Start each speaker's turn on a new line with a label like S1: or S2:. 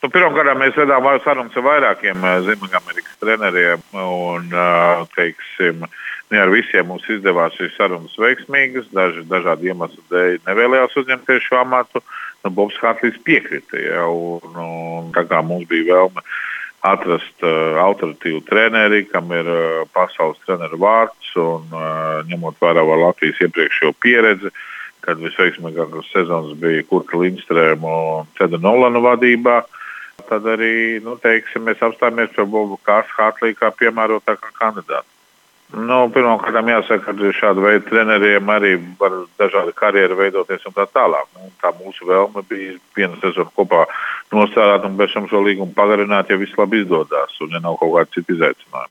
S1: Pirmkārt, mēs vedām sarunas ar vairākiem Ziemeļamerikas treneriem un, teiksim, ne ar visiem mums izdevās šīs sarunas veiksmīgas. Dažādu iemeslu dēļ nevēlējās uzņemties šo amatu. Bobs Hartlīs piekrita, ja, un tā kā mums bija vēlme atrast autoritīvu treneri, kam ir pasaules treneru vārds un ņemot vērā Latvijas iepriekšējo pieredzi, kad visveiksmīgākās sezonas bija Kurta Lindstrēma un Ceda Nolana vadībā. Tad arī, mēs apstājāmies pie Boba Hartlī kā piemērotākā kandidāta. Pirmkārt, jāsaka, ka šāda veida treneriem arī var dažādi karjeru veidoties un tā tālāk. Tā mūsu vēlme bija vienu sezonu kopā nostrādāt un bez tam šo līgumu pagarināt, ja viss labi izdodas un ja nav kaut kāda cita izaicinājuma.